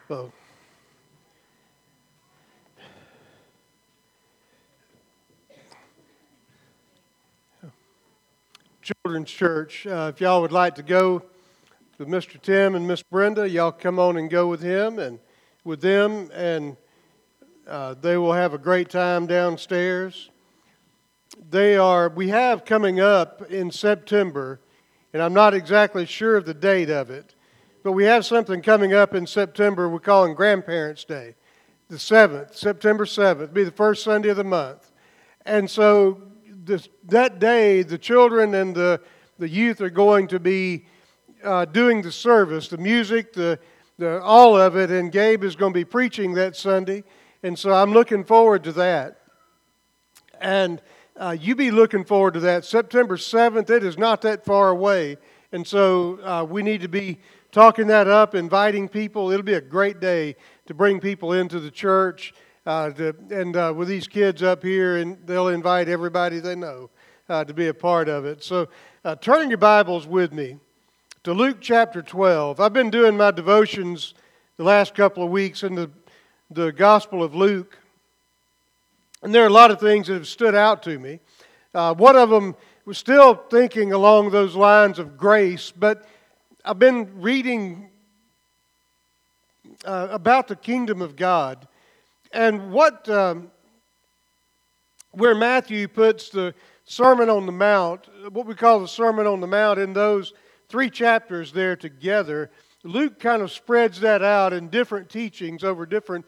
Well, Children's Church, if y'all would like to go with Mr. Tim and Miss Brenda, y'all come on and go with him and with them, and they will have a great time downstairs. We have coming up in September, and I'm not exactly sure of the date of it, but we have something coming up in September we're calling Grandparents' Day, the 7th, September 7th, be the first Sunday of the month. And so that day, the children and the youth are going to be doing the service, the music, the all of it, and Gabe is going to be preaching that Sunday. And so I'm looking forward to that. And you be looking forward to that. September 7th, it is not that far away. And so we need to be talking that up, inviting people. It'll be a great day to bring people into the church. With these kids up here, and they'll invite everybody they know to be a part of it. So turn your Bibles with me to Luke chapter 12. I've been doing my devotions the last couple of weeks in the Gospel of Luke, and there are a lot of things that have stood out to me. One of them was still thinking along those lines of grace, but I've been reading about the kingdom of God. And where Matthew puts the Sermon on the Mount, what we call the Sermon on the Mount, in those 3 chapters there together, Luke kind of spreads that out in different teachings over different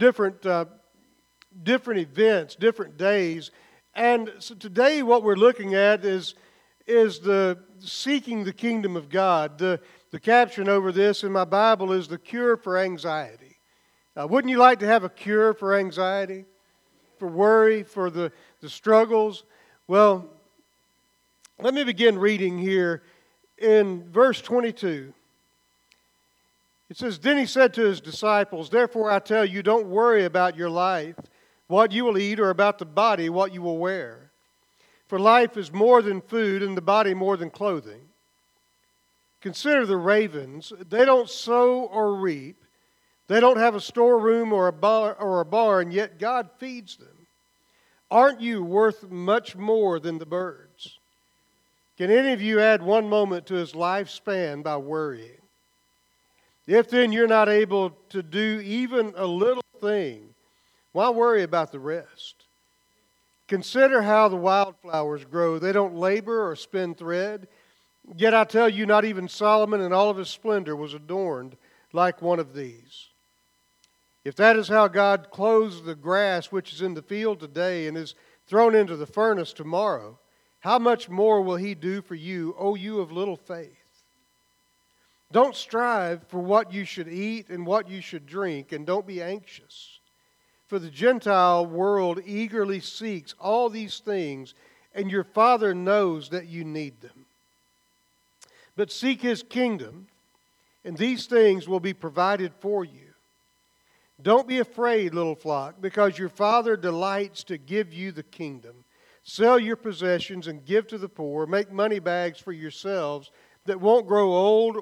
events, different days. And so today what we're looking at is the seeking the kingdom of God. The caption over this in my Bible is the cure for anxiety. Wouldn't you like to have a cure for anxiety, for worry, for the struggles? Well, let me begin reading here in verse 22. It says, "Then he said to his disciples, 'Therefore I tell you, don't worry about your life, what you will eat, or about the body, what you will wear. For life is more than food, and the body more than clothing. Consider the ravens. They don't sow or reap. They don't have a storeroom or a barn, yet God feeds them. Aren't you worth much more than the birds? Can any of you add 1 moment to his lifespan by worrying? If then you're not able to do even a little thing, why worry about the rest? Consider how the wildflowers grow. They don't labor or spin thread. Yet I tell you, not even Solomon in all of his splendor was adorned like one of these. If that is how God clothes the grass which is in the field today and is thrown into the furnace tomorrow, how much more will he do for you, O you of little faith? Don't strive for what you should eat and what you should drink, and don't be anxious. For the Gentile world eagerly seeks all these things, and your Father knows that you need them. But seek his kingdom, and these things will be provided for you. Don't be afraid, little flock, because your Father delights to give you the kingdom. Sell your possessions and give to the poor. Make money bags for yourselves that won't grow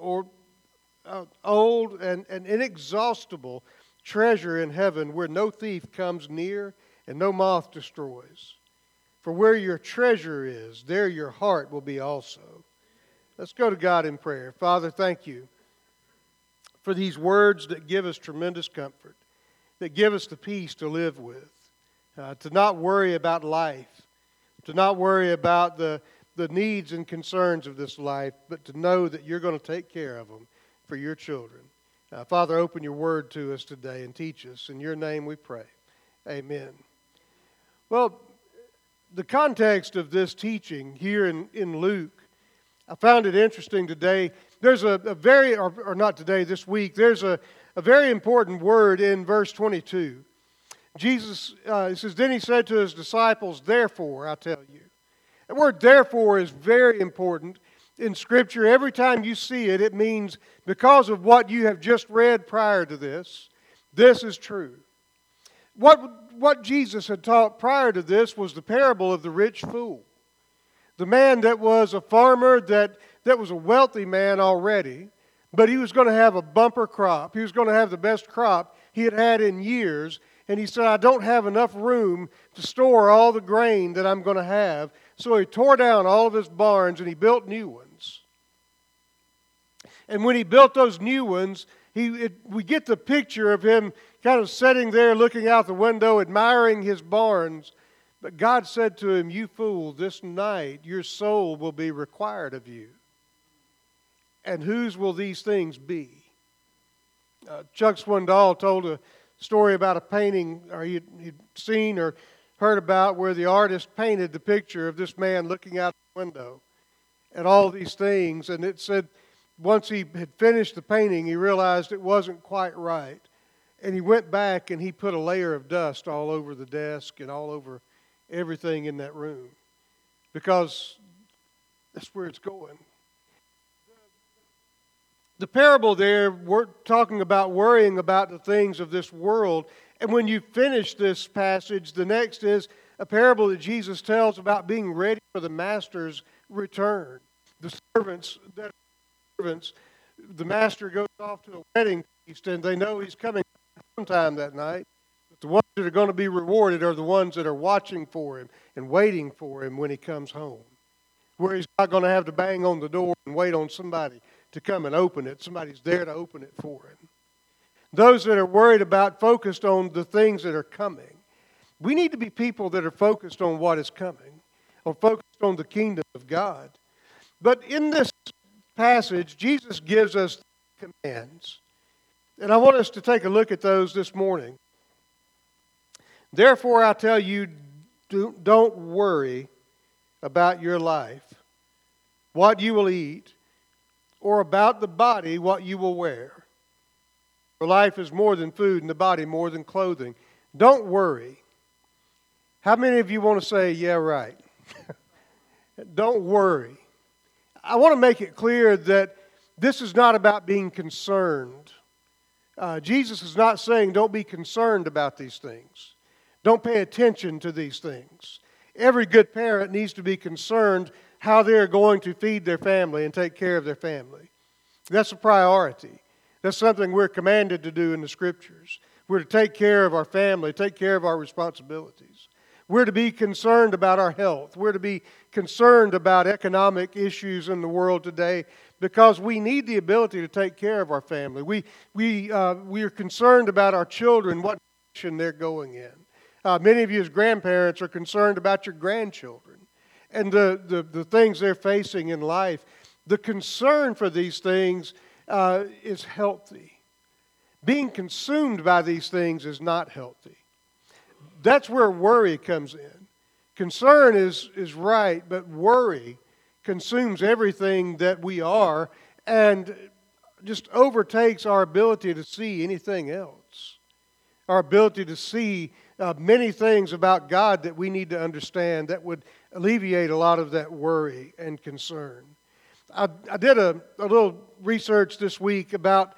old and inexhaustible treasure in heaven, where no thief comes near and no moth destroys. For where your treasure is, there your heart will be also." Let's go to God in prayer. Father, thank you for these words that give us tremendous comfort, that give us the peace to live with, to not worry about life, to not worry about the needs and concerns of this life, but to know that you're going to take care of them for your children. Father, open your word to us today and teach us. In your name we pray. Amen. Well, the context of this teaching here in Luke, I found it interesting today. There's this week, there's a very important word in verse 22. Jesus, it says, "Then he said to his disciples, 'Therefore, I tell you.'" The word "therefore" is very important in Scripture. Every time you see it, it means because of what you have just read prior to this, this is true. What Jesus had taught prior to this was the parable of the rich fool. The man that was a farmer, that was a wealthy man already, But he was going to have a bumper crop. He was going to have the best crop he had had in years. And he said, I don't have enough room to store all the grain that I'm going to have. So he tore down all of his barns and he built new ones. And when he built those new ones, we get the picture of him kind of sitting there looking out the window, admiring his barns. But God said to him, you fool, this night your soul will be required of you. And whose will these things be? Chuck Swindoll told a story about a painting he'd seen or heard about where the artist painted the picture of this man looking out the window at all these things. And it said once he had finished the painting, he realized it wasn't quite right. And he went back and he put a layer of dust all over the desk and all over everything in that room, because that's where it's going. The parable there, we're talking about worrying about the things of this world. And when you finish this passage, the next is a parable that Jesus tells about being ready for the master's return. The servants, the master goes off to a wedding feast, and they know he's coming sometime that night. But the ones that are going to be rewarded are the ones that are watching for him and waiting for him when he comes home, where he's not going to have to bang on the door and wait on somebody to come and open it. Somebody's there to open it for him. Those that are worried about, focused on the things that are coming. We need to be people that are focused on what is coming, or focused on the kingdom of God. But in this passage, Jesus gives us commands. And I want us to take a look at those this morning. Therefore, I tell you, don't worry about your life, what you will eat, or about the body, what you will wear. For life is more than food, and the body more than clothing. Don't worry. How many of you want to say, yeah, right? Don't worry. I want to make it clear that this is not about being concerned. Jesus is not saying don't be concerned about these things. Don't pay attention to these things. Every good parent needs to be concerned how they're going to feed their family and take care of their family. That's a priority. That's something we're commanded to do in the Scriptures. We're to take care of our family, take care of our responsibilities. We're to be concerned about our health. We're to be concerned about economic issues in the world today, because we need the ability to take care of our family. We are concerned about our children, what direction they're going in. Many of you as grandparents are concerned about your grandchildren and the things they're facing in life. The concern for these things is healthy. Being consumed by these things is not healthy. That's where worry comes in. Concern is right, but worry consumes everything that we are and just overtakes our ability to see anything else. Our ability to see many things about God that we need to understand that would alleviate a lot of that worry and concern. I did a little research this week about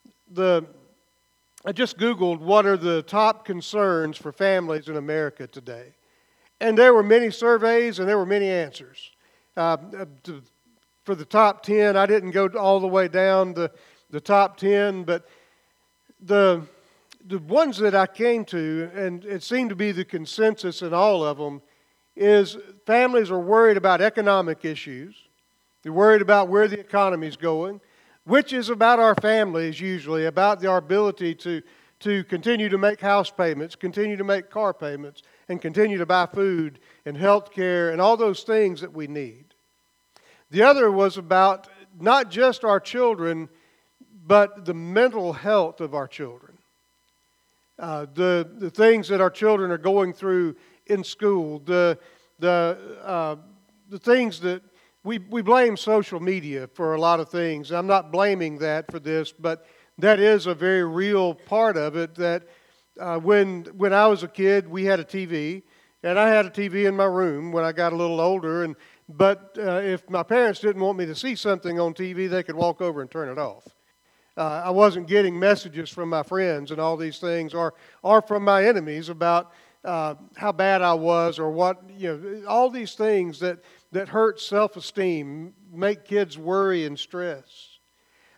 I just Googled what are the top concerns for families in America today. And there were many surveys and there were many answers. For the top 10, I didn't go all the way down the top 10, but the ones that I came to, and it seemed to be the consensus in all of them, is families are worried about economic issues. They're worried about where the economy is going, which is about our families usually, about our ability to continue to make house payments, continue to make car payments, and continue to buy food and health care and all those things that we need. The other was about not just our children, but the mental health of our children. The things that our children are going through in school, the things that we blame social media for a lot of things. I'm not blaming that for this, but that is a very real part of it. That when I was a kid, we had a TV, and I had a TV in my room when I got a little older. But if my parents didn't want me to see something on TV, they could walk over and turn it off. I wasn't getting messages from my friends and all these things, or from my enemies about how bad I was, or what, all these things that hurt self-esteem, make kids worry and stress.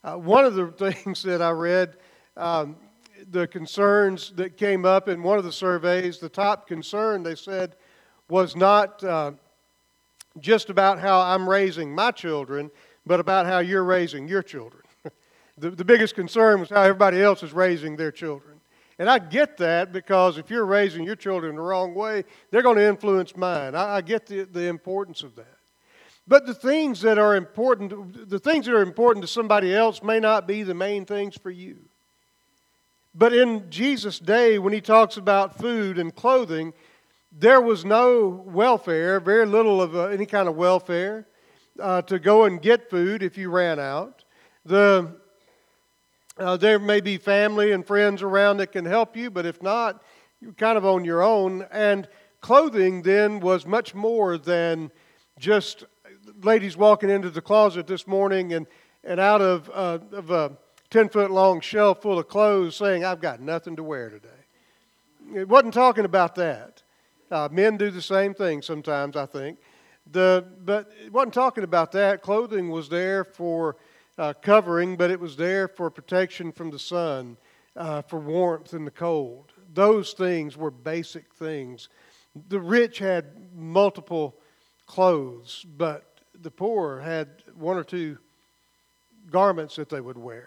One of the things that I read, the concerns that came up in one of the surveys, the top concern, they said, was not just about how I'm raising my children, but about how you're raising your children. The biggest concern was how everybody else is raising their children. And I get that, because if you're raising your children the wrong way, they're going to influence mine. I get the importance of that. But the things that are important to somebody else may not be the main things for you. But in Jesus' day, when he talks about food and clothing, there was no welfare, very little of any kind of welfare to go and get food if you ran out. There may be family and friends around that can help you, but if not, you're kind of on your own. And clothing then was much more than just ladies walking into the closet this morning and out of a 10-foot long shelf full of clothes saying, I've got nothing to wear today. It wasn't talking about that. Men do the same thing sometimes, I think. But it wasn't talking about that. Clothing was there for covering, but it was there for protection from the sun, for warmth in the cold. Those things were basic things. The rich had multiple clothes, but the poor had one or two garments that they would wear.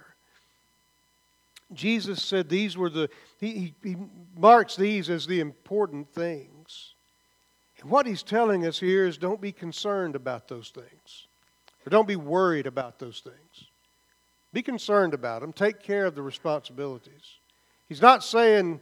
Jesus said these were he marks these as the important things. And what he's telling us here is don't be concerned about those things. Or don't be worried about those things. Be concerned about them. Take care of the responsibilities. He's not saying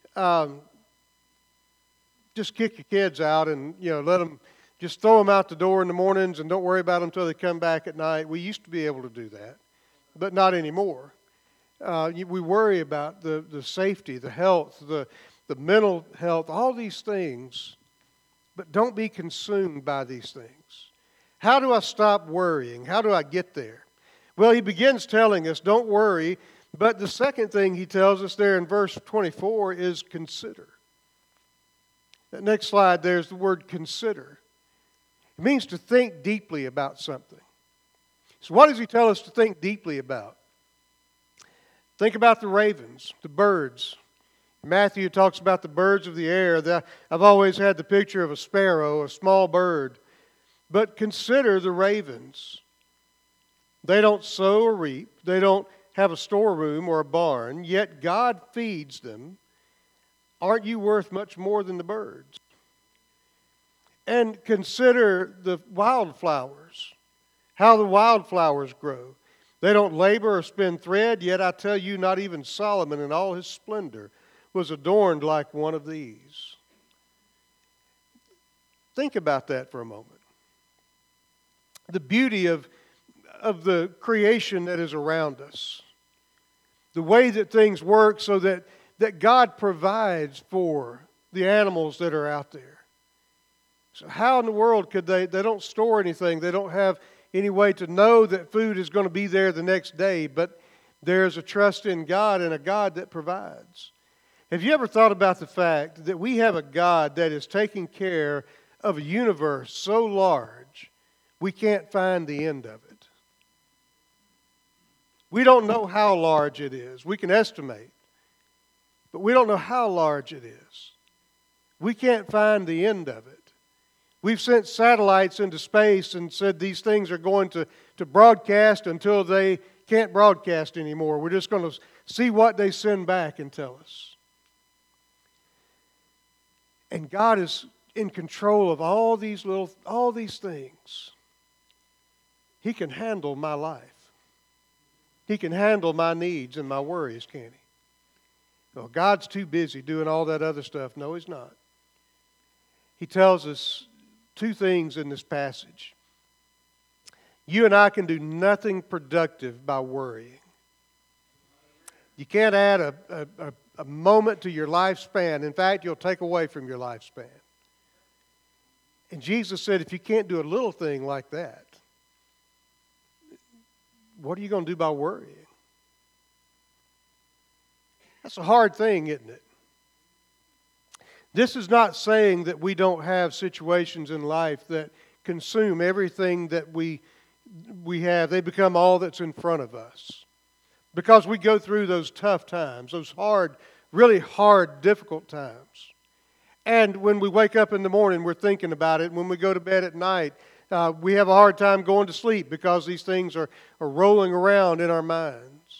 just kick your kids out and let them, just throw them out the door in the mornings and don't worry about them until they come back at night. We used to be able to do that, but not anymore. We worry about the safety, the health, the mental health, all these things, but don't be consumed by these things. How do I stop worrying? How do I get there? Well, he begins telling us, don't worry, but the second thing he tells us there in verse 24 is consider. That next slide, there's the word consider. It means to think deeply about something. So what does he tell us to think deeply about? Think about the ravens, the birds. Matthew talks about the birds of the air. I've always had the picture of a sparrow, a small bird. But consider the ravens. They don't sow or reap. They don't have a storeroom or a barn, yet God feeds them. Aren't you worth much more than the birds? And consider the wildflowers, how the wildflowers grow. They don't labor or spin thread, yet I tell you, not even Solomon in all his splendor was adorned like one of these. Think about that for a moment. The beauty of the creation that is around us. The way that things work so that God provides for the animals that are out there. So how in the world could they don't store anything. They don't have any way to know that food is going to be there the next day. But there's a trust in God and a God that provides. Have you ever thought about the fact that we have a God that is taking care of a universe so large we can't find the end of it? We don't know how large it is. We can estimate. But we don't know how large it is. We can't find the end of it. We've sent satellites into space and said these things are going to broadcast until they can't broadcast anymore. We're just going to see what they send back and tell us. And God is in control of all these things. He can handle my life. He can handle my needs and my worries, can't he? Well, God's too busy doing all that other stuff. No, he's not. He tells us two things in this passage. You and I can do nothing productive by worrying. You can't add a moment to your lifespan. In fact, you'll take away from your lifespan. And Jesus said, if you can't do a little thing like that, what are you going to do by worrying? That's a hard thing, isn't it? This is not saying that we don't have situations in life that consume everything that we have. They become all that's in front of us. because we go through those tough times, those hard, really hard, difficult times. And when we wake up in the morning, we're thinking about it. When we go to bed at night, we have a hard time going to sleep because these things are rolling around in our minds.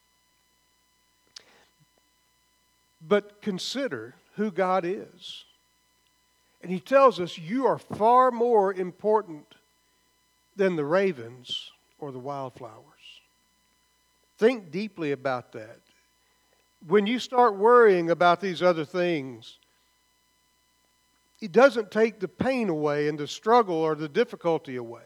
But consider who God is. And He tells us, you are far more important than the ravens or the wildflowers. Think deeply about that. When you start worrying about these other things, it doesn't take the pain away and the struggle or the difficulty away.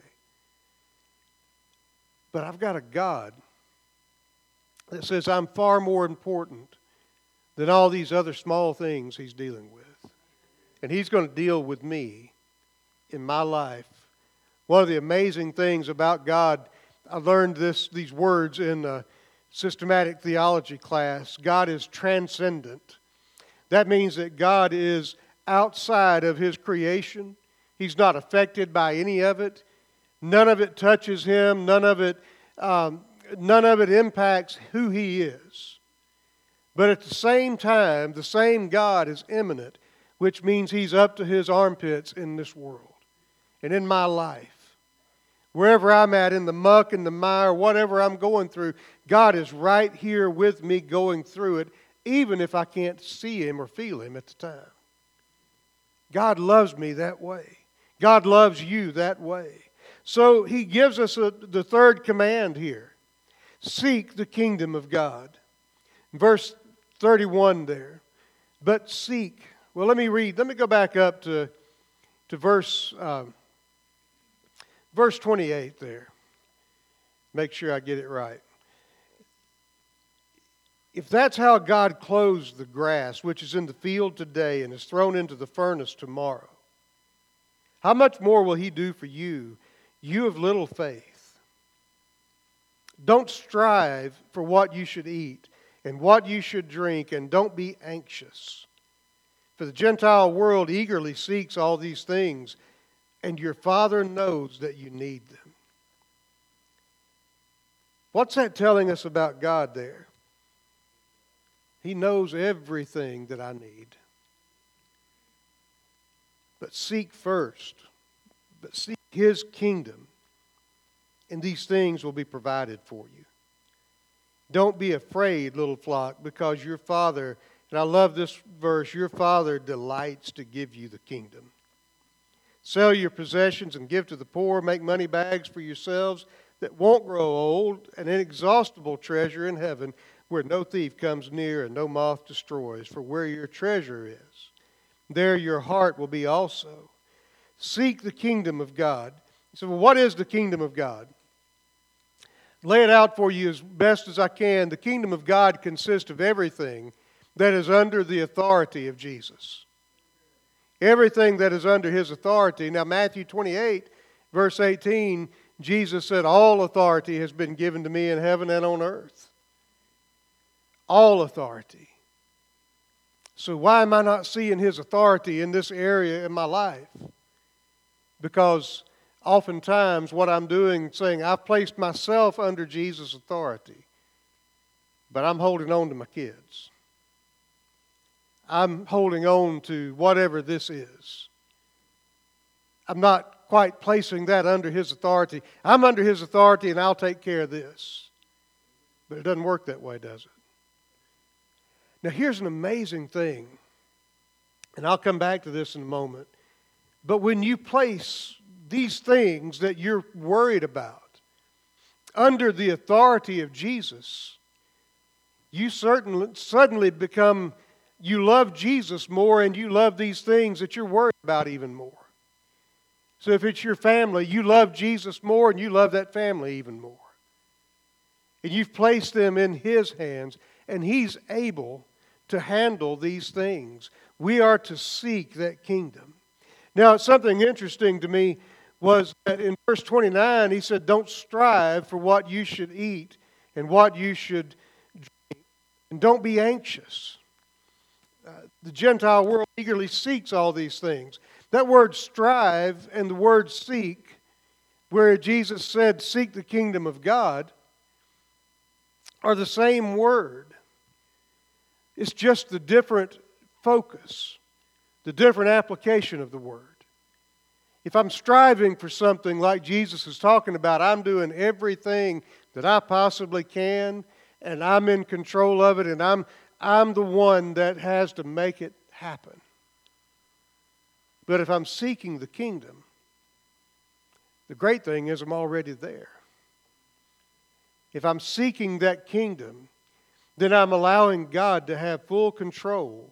But I've got a God that says I'm far more important than all these other small things He's dealing with. And He's going to deal with me in my life. One of the amazing things about God, I learned these words in a systematic theology class. God is transcendent. That means that God is outside of His creation. He's not affected by any of it. None of it touches Him. None of it impacts who He is. But at the same time, the same God is immanent, which means He's up to His armpits in this world and in my life. Wherever I'm at, in the muck, in the mire, whatever I'm going through, God is right here with me going through it, even if I can't see Him or feel Him at the time. God loves me that way. God loves you that way. So He gives us the third command here. Seek the kingdom of God. Verse 31 there. But seek. Well, let me read. Let me go back up to verse 28 there. Make sure I get it right. If that's how God clothes the grass, which is in the field today and is thrown into the furnace tomorrow, how much more will He do for you, you of little faith? Don't strive for what you should eat and what you should drink, and don't be anxious. For the Gentile world eagerly seeks all these things, and your Father knows that you need them. What's that telling us about God there? He knows everything that I need. But seek first. But seek His kingdom, and these things will be provided for you. Don't be afraid, little flock, because your Father, and I love this verse, your Father delights to give you the kingdom. Sell your possessions and give to the poor. Make money bags for yourselves that won't grow old, an inexhaustible treasure in heaven where no thief comes near and no moth destroys. For where your treasure is, there your heart will be also. Seek the kingdom of God. You say, well, what is the kingdom of God? Lay it out for you as best as I can. The kingdom of God consists of everything that is under the authority of Jesus. Everything that is under His authority. Now, Matthew 28, verse 18, Jesus said, all authority has been given to me in heaven and on earth. All authority. So why am I not seeing His authority in this area in my life? Because oftentimes what I'm doing, saying, I've placed myself under Jesus' authority, but I'm holding on to my kids. I'm holding on to whatever this is. I'm not quite placing that under His authority. I'm under His authority and I'll take care of this. But it doesn't work that way, does it? Now here's an amazing thing, and I'll come back to this in a moment. But when you place these things that you're worried about under the authority of Jesus, you suddenly become, you love Jesus more, and you love these things that you're worried about even more. So if it's your family, you love Jesus more, and you love that family even more. And you've placed them in His hands, and He's able to handle these things. We are to seek that kingdom. Now, something interesting to me was that in verse 29, He said, don't strive for what you should eat and what you should drink, and don't be anxious. The Gentile world eagerly seeks all these things. That word strive and the word seek, where Jesus said, seek the kingdom of God, are the same word. It's just the different focus, the different application of the word. If I'm striving for something like Jesus is talking about, I'm doing everything that I possibly can, and I'm in control of it, and I'm the one that has to make it happen. But if I'm seeking the kingdom, the great thing is I'm already there. If I'm seeking that kingdom, then I'm allowing God to have full control.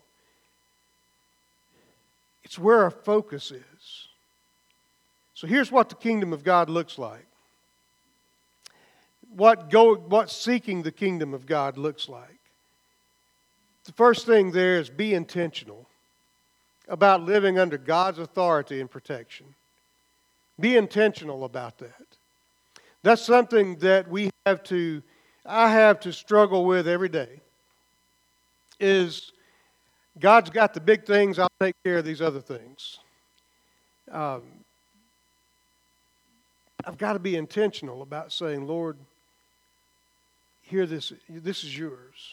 It's where our focus is. So here's what the kingdom of God looks like. What seeking the kingdom of God looks like. The first thing there is be intentional about living under God's authority and protection. Be intentional about that. That's something that I have to struggle with every day. Is God's got the big things, I'll take care of these other things. I've got to be intentional about saying, Lord, here this is yours.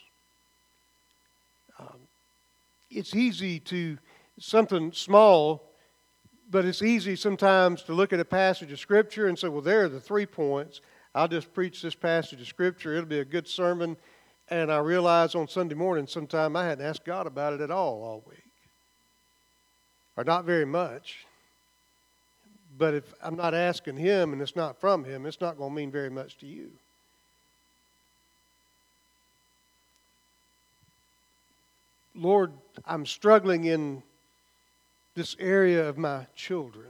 It's easy to, something small, but it's easy sometimes to look at a passage of Scripture and say, well, there are the 3 points. I'll just preach this passage of Scripture. It'll be a good sermon. And I realize on Sunday morning sometime I hadn't asked God about it at all week. Or not very much. But if I'm not asking Him and it's not from Him, it's not going to mean very much to you. Lord, I'm struggling in this area of my children.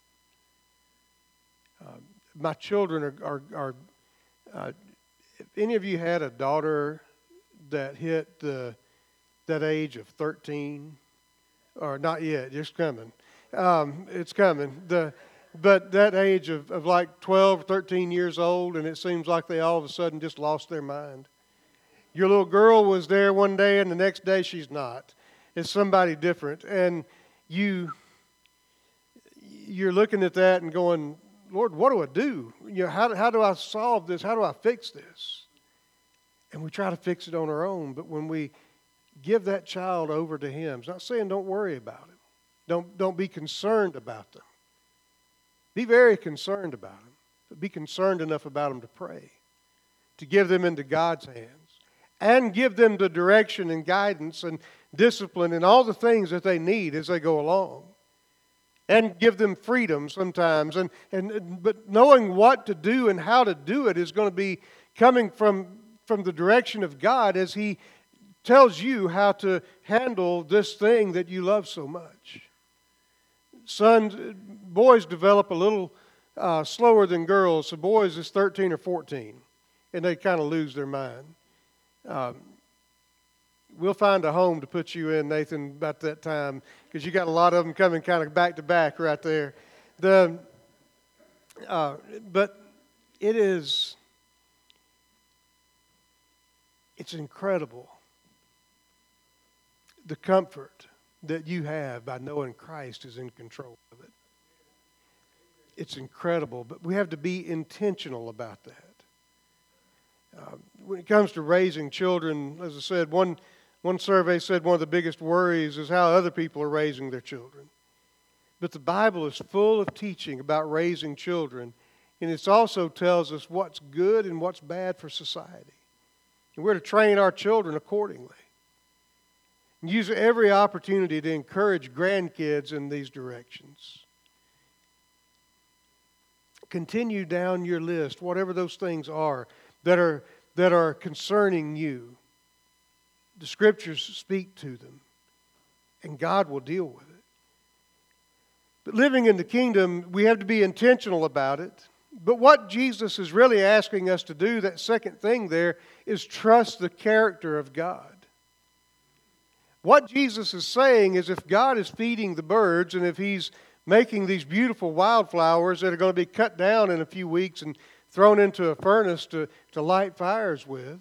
My children are if any of you had a daughter that hit that age of 13, or not yet, it's coming. It's coming. But that age of like 12 or 13 years old, and it seems like they all of a sudden just lost their mind. Your little girl was there one day, and the next day she's not. It's somebody different. And you're looking at that and going, Lord, what do I do? How do I solve this? How do I fix this? And we try to fix it on our own. But when we give that child over to Him, it's not saying don't worry about it. Don't be concerned about them. Be very concerned about them. But be concerned enough about them to pray. To give them into God's hands. And give them the direction and guidance and discipline and all the things that they need as they go along. And give them freedom sometimes. But knowing what to do and how to do it is going to be coming from the direction of God as He tells you how to handle this thing that you love so much. Boys develop a little slower than girls. So boys is 13 or 14. And they kind of lose their mind. We'll find a home to put you in, Nathan, about that time, because you got a lot of them coming kind of back to back right there. But it's incredible the comfort that you have by knowing Christ is in control of it. It's incredible, but we have to be intentional about that. When it comes to raising children, as I said, one survey said one of the biggest worries is how other people are raising their children. But the Bible is full of teaching about raising children, and it also tells us what's good and what's bad for society. And we're to train our children accordingly. And use every opportunity to encourage grandkids in these directions. Continue down your list, whatever those things are that are concerning you. The Scriptures speak to them, and God will deal with it. But living in the kingdom, we have to be intentional about it. But what Jesus is really asking us to do, that second thing there, is trust the character of God. What Jesus is saying is if God is feeding the birds, and if He's making these beautiful wildflowers that are going to be cut down in a few weeks and thrown into a furnace to light fires with,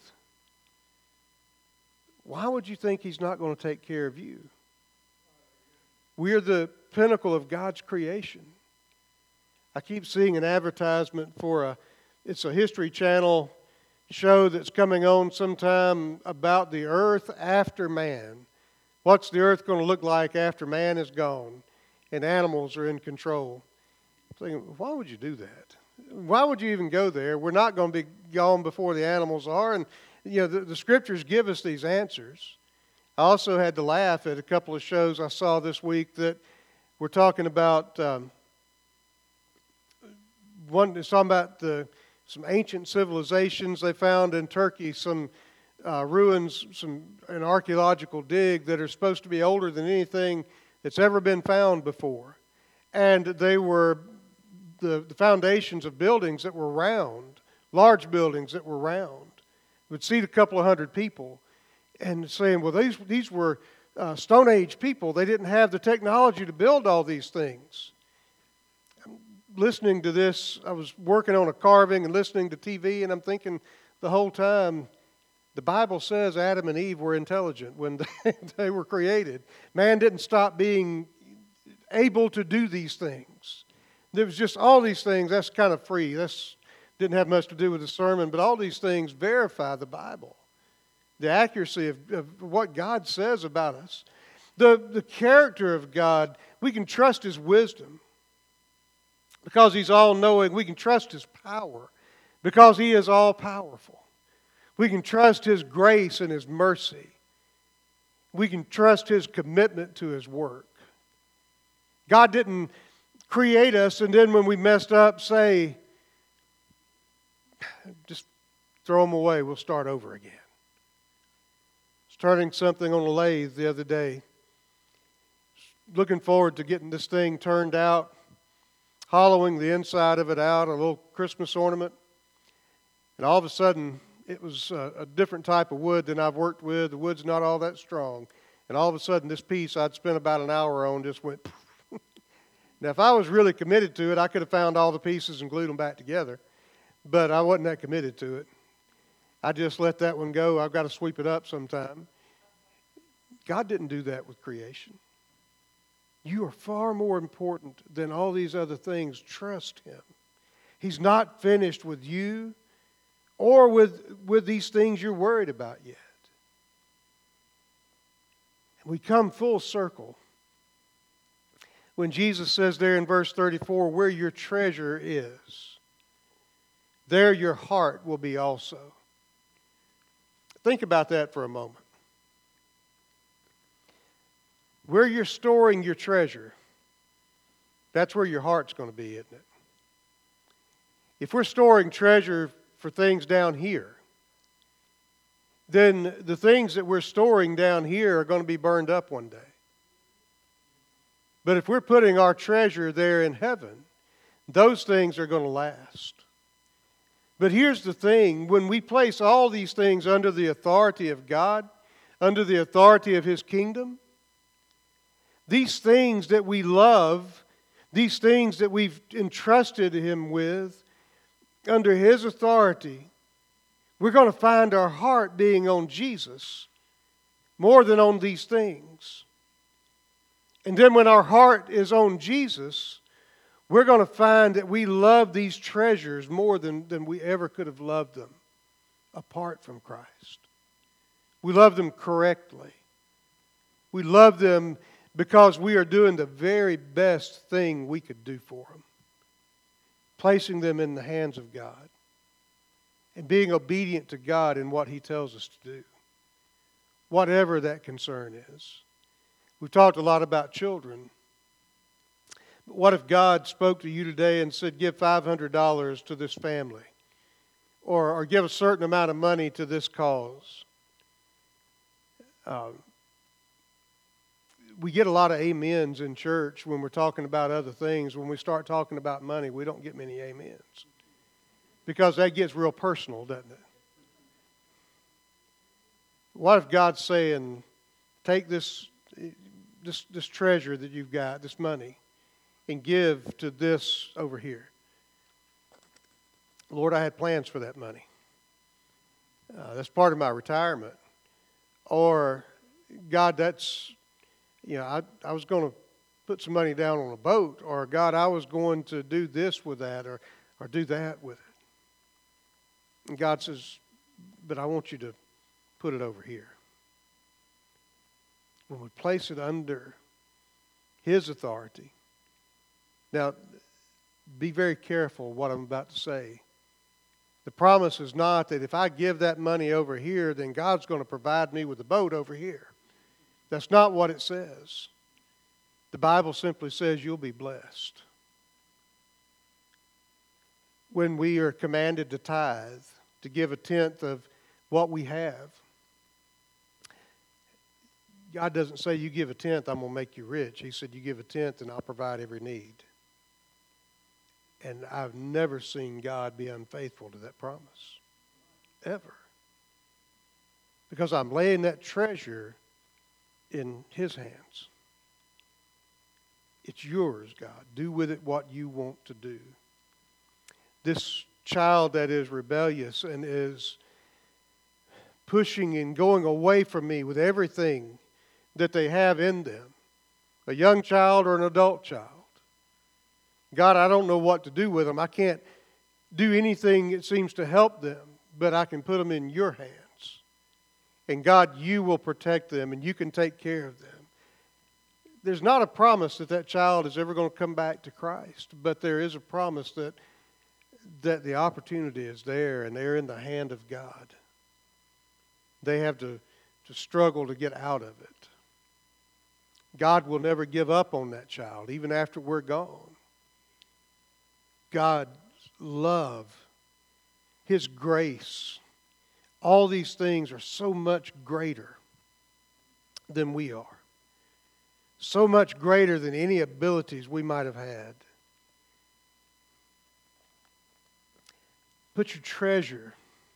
why would you think He's not going to take care of you? We're the pinnacle of God's creation. I keep seeing an advertisement for it's a History Channel show that's coming on sometime about the earth after man. What's the earth going to look like after man is gone and animals are in control? I'm thinking, why would you do that? Why would you even go there? We're not going to be gone before the animals are. And, the Scriptures give us these answers. I also had to laugh at a couple of shows I saw this week that were talking about, one is talking about some ancient civilizations they found in Turkey, some ruins, an archaeological dig that are supposed to be older than anything that's ever been found before. And they were the foundations of buildings that were round, large buildings that were round. Would seat a couple of hundred people. And saying, well, these were Stone Age people. They didn't have the technology to build all these things. Listening to this, I was working on a carving and listening to TV, and I'm thinking the whole time, the Bible says Adam and Eve were intelligent when they were created. Man didn't stop being able to do these things. There was just all these things. That's kind of free. That's didn't have much to do with the sermon, but all these things verify the Bible. The accuracy of what God says about us. The character of God, we can trust His wisdom because He's all-knowing. We can trust His power because He is all-powerful. We can trust His grace and His mercy. We can trust His commitment to His work. God didn't create us and then when we messed up say, just throw them away, we'll start over again. I was turning something on a lathe the other day. Looking forward to getting this thing turned out, hollowing the inside of it out, a little Christmas ornament. And all of a sudden, it was a different type of wood than I've worked with. The wood's not all that strong. And all of a sudden, this piece I'd spent about an hour on just went. Now, if I was really committed to it, I could have found all the pieces and glued them back together. But I wasn't that committed to it. I just let that one go. I've got to sweep it up sometime. God didn't do that with creation. You are far more important than all these other things. Trust Him. He's not finished with you or with these things you're worried about yet. We come full circle when Jesus says there in verse 34, where your treasure is, there your heart will be also. Think about that for a moment. Where you're storing your treasure, that's where your heart's going to be, isn't it? If we're storing treasure for things down here, then the things that we're storing down here are going to be burned up one day. But if we're putting our treasure there in heaven, those things are going to last. But here's the thing, when we place all these things under the authority of God, under the authority of His kingdom, these things that we love, these things that we've entrusted Him with, under His authority, we're going to find our heart being on Jesus more than on these things. And then when our heart is on Jesus, we're going to find that we love these treasures more than we ever could have loved them apart from Christ. We love them correctly. We love them because we are doing the very best thing we could do for them. Placing them in the hands of God. And being obedient to God in what He tells us to do. Whatever that concern is. We've talked a lot about children. But what if God spoke to you today and said, give $500 to this family? Or give a certain amount of money to this cause? We get a lot of amens in church when we're talking about other things. When we start talking about money, we don't get many amens. Because that gets real personal, doesn't it? What if God's saying, take this treasure that you've got, this money, and give to this over here? Lord, I had plans for that money. That's part of my retirement. Or, God, that's, I was going to put some money down on a boat. Or, God, I was going to do this with that or do that with it. And God says, but I want you to put it over here. When we place it under His authority. Now, be very careful what I'm about to say. The promise is not that if I give that money over here, then God's going to provide me with a boat over here. That's not what it says. The Bible simply says you'll be blessed. When we are commanded to tithe, to give a tenth of what we have, God doesn't say you give a tenth, I'm going to make you rich. He said you give a tenth and I'll provide every need. And I've never seen God be unfaithful to that promise. Ever. Because I'm laying that treasure in His hands. It's yours, God. Do with it what you want to do. This child that is rebellious and is pushing and going away from me with everything that they have in them, a young child or an adult child, God, I don't know what to do with them. I can't do anything that seems to help them, but I can put them in your hands. And God, you will protect them and you can take care of them. There's not a promise that that child is ever going to come back to Christ, but there is a promise that the opportunity is there and they're in the hand of God. They have to struggle to get out of it. God will never give up on that child, even after we're gone. God's love, His grace, all these things are so much greater than we are. So much greater than any abilities we might have had. Put your treasure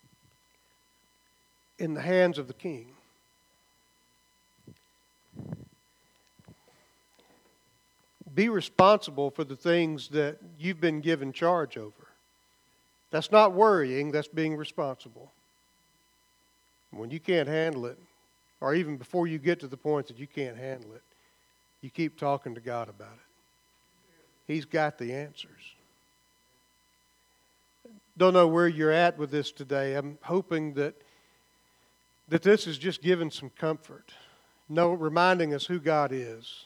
in the hands of the King. Be responsible for the things that you've been given charge over. That's not worrying, that's being responsible. When you can't handle it, or even before you get to the point that you can't handle it, you keep talking to God about it. He's got the answers. Don't know where you're at with this today. I'm hoping that this is just giving some comfort. Reminding us who God is.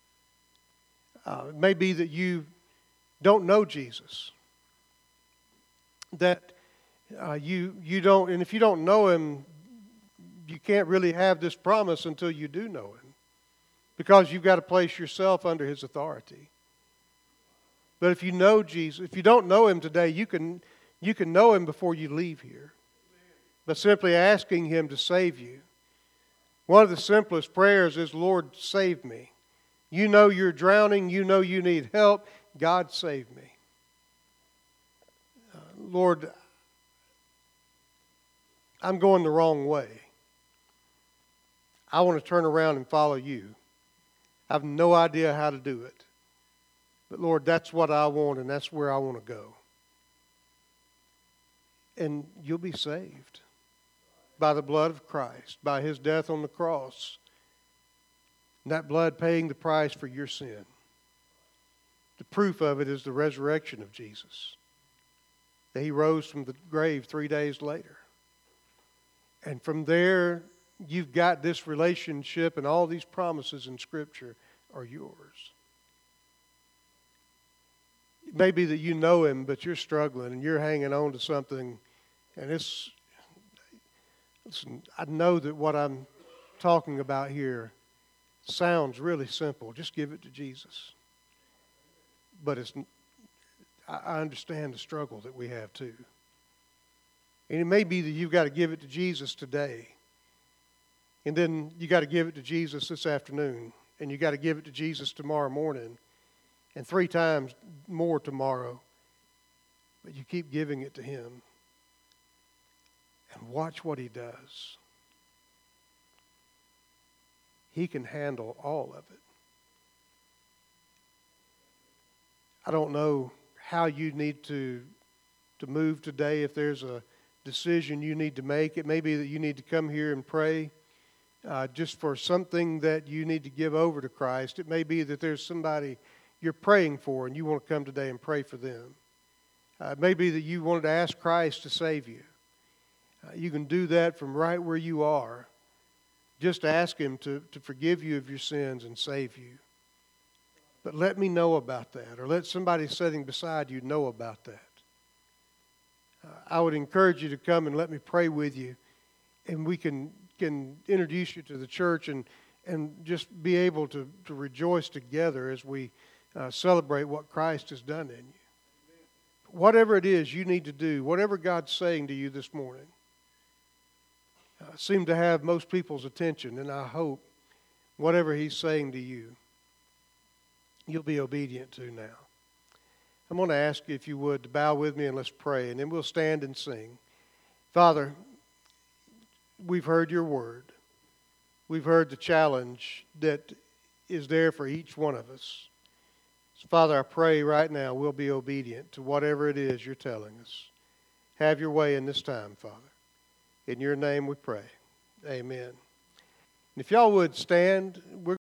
It may be that you don't know Jesus. That you don't, and if you don't know Him, you can't really have this promise until you do know Him. Because you've got to place yourself under His authority. But if you know Jesus, if you don't know Him today, you can know Him before you leave here. But simply asking Him to save you. One of the simplest prayers is, Lord, save me. You know you're drowning. You know you need help. God, save me. Lord, I'm going the wrong way. I want to turn around and follow you. I have no idea how to do it. But Lord, that's what I want and that's where I want to go. And you'll be saved by the blood of Christ, by His death on the cross. And that blood paying the price for your sin. The proof of it is the resurrection of Jesus. That He rose from the grave 3 days later. And from there, you've got this relationship and all these promises in Scripture are yours. It may be that you know Him, but you're struggling and you're hanging on to something. And listen, I know that what I'm talking about here sounds really simple. Just give it to Jesus. But I understand the struggle that we have too. And it may be that you've got to give it to Jesus today. And then you got to give it to Jesus this afternoon. And you got to give it to Jesus tomorrow morning. And 3 times more tomorrow. But you keep giving it to Him. And watch what He does. He can handle all of it. I don't know how you need to move today. If there's a decision you need to make, it may be that you need to come here and pray just for something that you need to give over to Christ. It may be that there's somebody you're praying for and you want to come today and pray for them. It may be that you wanted to ask Christ to save you. You can do that from right where you are. Just ask Him to forgive you of your sins and save you. But let me know about that, or let somebody sitting beside you know about that. I would encourage you to come and let me pray with you, and we can introduce you to the church and just be able to rejoice together as we celebrate what Christ has done in you. Whatever it is you need to do, whatever God's saying to you this morning, seem to have most people's attention, and I hope whatever He's saying to you, you'll be obedient to now. I'm going to ask you, if you would, to bow with me and let's pray, and then we'll stand and sing. Father, we've heard your word. We've heard the challenge that is there for each one of us. So, Father, I pray right now we'll be obedient to whatever it is you're telling us. Have your way in this time, Father. In your name we pray. Amen. And if y'all would stand, we're